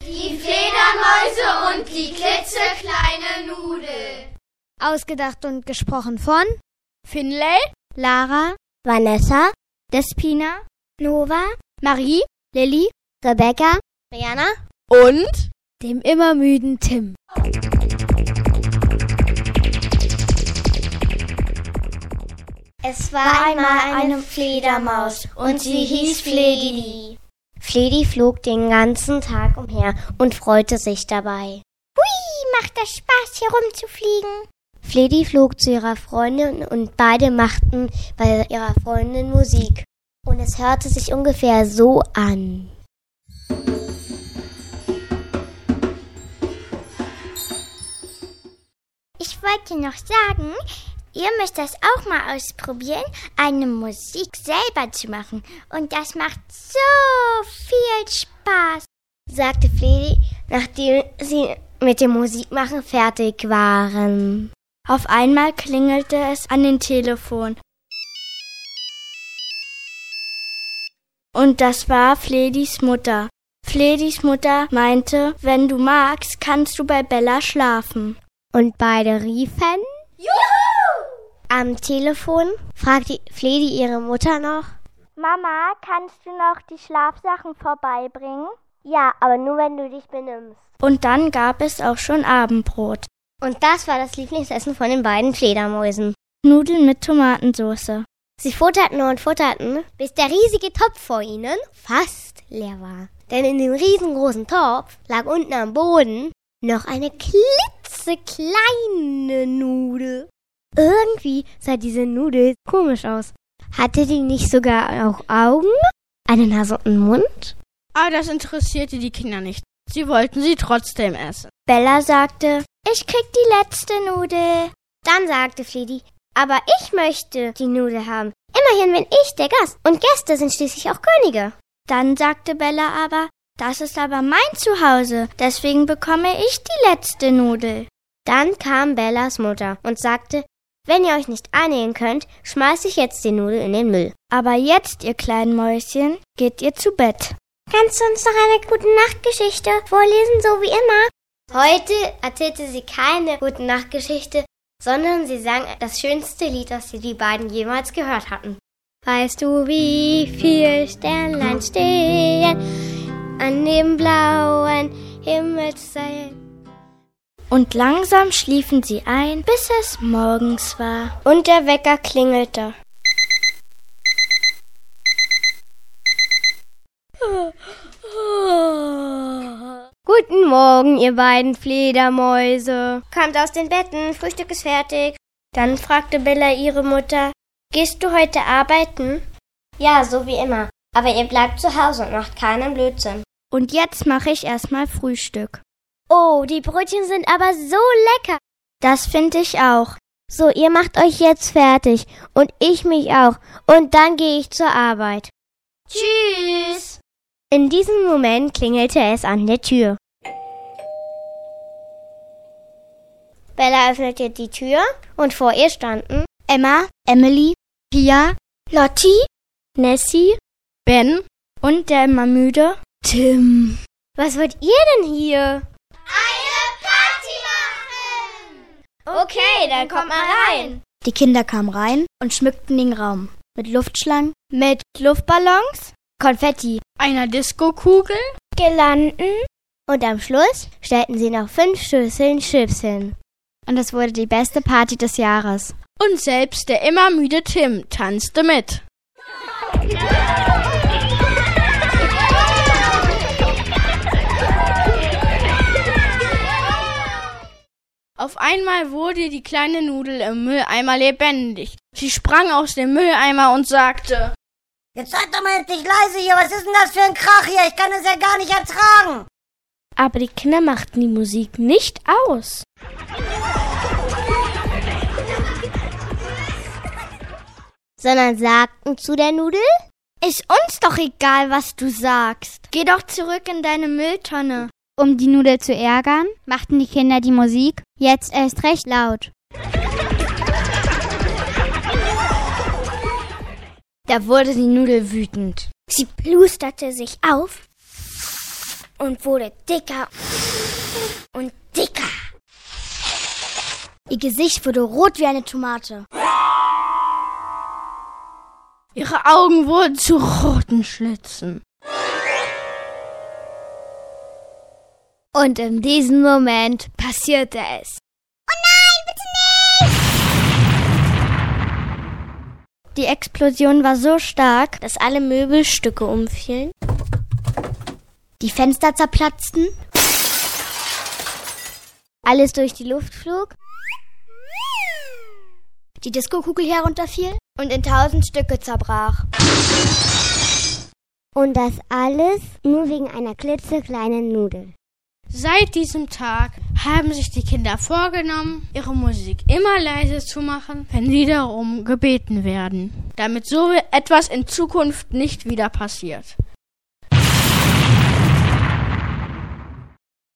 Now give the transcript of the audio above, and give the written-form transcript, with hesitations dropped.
Die Fledermäuse und die klitzekleine Nudel. Ausgedacht und gesprochen von Finlay, Lara, Vanessa, Despina, Nova, Marie, Lilly, Rebecca, Brianna und dem immer müden Tim. Es war einmal eine Fledermaus und sie hieß Fledi. Fledi flog den ganzen Tag umher und freute sich dabei. Hui, macht das Spaß, hier rumzufliegen. Fledi flog zu ihrer Freundin und beide machten bei ihrer Freundin Musik. Und es hörte sich ungefähr so an. Ich wollte noch sagen, ihr müsst das auch mal ausprobieren, eine Musik selber zu machen. Und das macht so viel Spaß, sagte Fledi, nachdem sie mit dem Musikmachen fertig waren. Auf einmal klingelte es an den Telefon. Und das war Fledis Mutter. Fledis Mutter meinte, wenn du magst, kannst du bei Bella schlafen. Und beide riefen: Juhu! Am Telefon fragte Fledi ihre Mutter noch: Mama, kannst du noch die Schlafsachen vorbeibringen? Ja, aber nur wenn du dich benimmst. Und dann gab es auch schon Abendbrot. Und das war das Lieblingsessen von den beiden Fledermäusen. Nudeln mit Tomatensauce. Sie futterten und futterten, bis der riesige Topf vor ihnen fast leer war. Denn in dem riesengroßen Topf lag unten am Boden noch eine klitzekleine Nudel. Irgendwie sah diese Nudel komisch aus. Hatte die nicht sogar auch Augen, eine Nase und einen Mund? Aber das interessierte die Kinder nicht. Sie wollten sie trotzdem essen. Bella sagte: Ich krieg die letzte Nudel. Dann sagte Fledi: Aber ich möchte die Nudel haben. Immerhin bin ich der Gast. Und Gäste sind schließlich auch Könige. Dann sagte Bella aber: Das ist aber mein Zuhause. Deswegen bekomme ich die letzte Nudel. Dann kam Bellas Mutter und sagte: Wenn ihr euch nicht einigen könnt, schmeiß ich jetzt die Nudel in den Müll. Aber jetzt, ihr kleinen Mäuschen, geht ihr zu Bett. Kannst du uns noch eine Gute-Nacht-Geschichte vorlesen, so wie immer? Heute erzählte sie keine Gute-Nacht-Geschichte, sondern sie sang das schönste Lied, das die beiden jemals gehört hatten. Weißt du, wie viel Sternlein stehen an dem blauen Himmelsseil? Und langsam schliefen sie ein, bis es morgens war. Und der Wecker klingelte. Guten Morgen, ihr beiden Fledermäuse. Kommt aus den Betten, Frühstück ist fertig. Dann fragte Bella ihre Mutter: Gehst du heute arbeiten? Ja, so wie immer. Aber ihr bleibt zu Hause und macht keinen Blödsinn. Und jetzt mache ich erstmal Frühstück. Oh, die Brötchen sind aber so lecker. Das finde ich auch. So, ihr macht euch jetzt fertig. Und ich mich auch. Und dann gehe ich zur Arbeit. Tschüss. In diesem Moment klingelte es an der Tür. Bella öffnete die Tür und vor ihr standen Emma, Emily, Pia, Lottie, Nessie, Ben und der immer müde Tim. Was wollt ihr denn hier? Eine Party machen! Okay, dann kommt mal rein. Die Kinder kamen rein und schmückten den Raum. Mit Luftschlangen, mit Luftballons, Konfetti, einer Diskokugel, Girlanden und am Schluss stellten sie noch 5 Schüsseln Chips hin. Und es wurde die beste Party des Jahres. Und selbst der immer müde Tim tanzte mit. Auf einmal wurde die kleine Nudel im Mülleimer lebendig. Sie sprang aus dem Mülleimer und sagte: Jetzt seid doch mal endlich leise hier, was ist denn das für ein Krach hier? Ich kann es ja gar nicht ertragen. Aber die Kinder machten die Musik nicht aus. Sondern sagten zu der Nudel: Ist uns doch egal, was du sagst. Geh doch zurück in deine Mülltonne. Um die Nudel zu ärgern, machten die Kinder die Musik jetzt erst recht laut. Da wurde die Nudel wütend. Sie plusterte sich auf und wurde dicker und dicker. Ihr Gesicht wurde rot wie eine Tomate. Ihre Augen wurden zu roten Schlitzen. Und in diesem Moment passierte es. Oh nein, bitte nicht! Die Explosion war so stark, dass alle Möbelstücke umfielen, die Fenster zerplatzten, alles durch die Luft flog, die Diskokugel herunterfiel und in 1000 Stücke zerbrach. und das alles nur wegen einer klitzekleinen Nudel. Seit diesem Tag haben sich die Kinder vorgenommen, ihre Musik immer leise zu machen, wenn sie darum gebeten werden, damit so etwas in Zukunft nicht wieder passiert.